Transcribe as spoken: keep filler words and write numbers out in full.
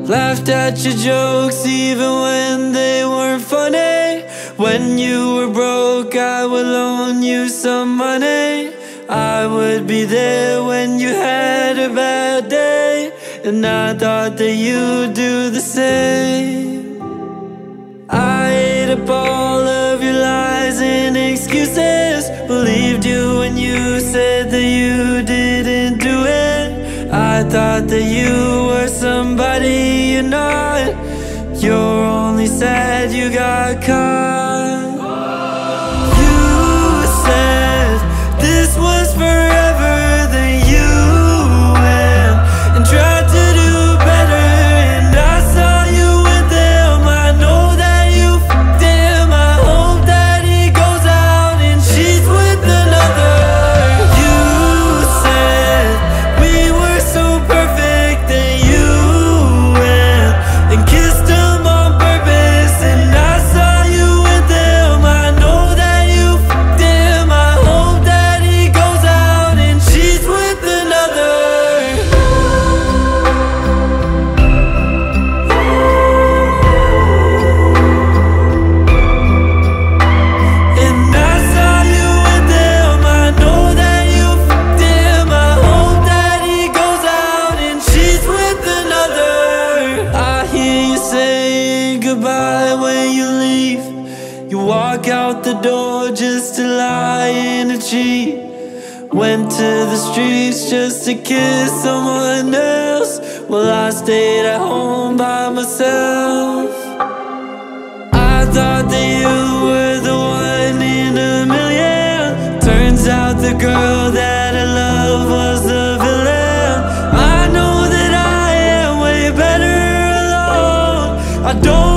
Laughed at your jokes even when they weren't funny. When you were broke, I would loan you some money. I would be there when you had a bad day, and I thought that you'd do the same. I ate up all of your lies and excuses, believed you when you said that you didn't do it. I thought that you were somebody you're not. You're only sad you got caught. You said this was forever, then you went and tried to do better, and I saw you with them. I know that you f***ed him. I hope that he goes out and cheats with another. You said we were so perfect, then you went and kissed him on purpose, and I saw you with them. I know that you f***ed him. I hope that he goes out and cheats with another. And I saw you with them. I know that you f***ed him. I hope that he goes out and cheats with another. I hear you saying goodbye when you leave. You walk out the door just to lie and to cheat. Went to the streets just to kiss someone else. Well, I stayed at home by myself. I thought that you were the one in a million. Turns out the girl that I love was the villain. I know that I am way better alone. I don't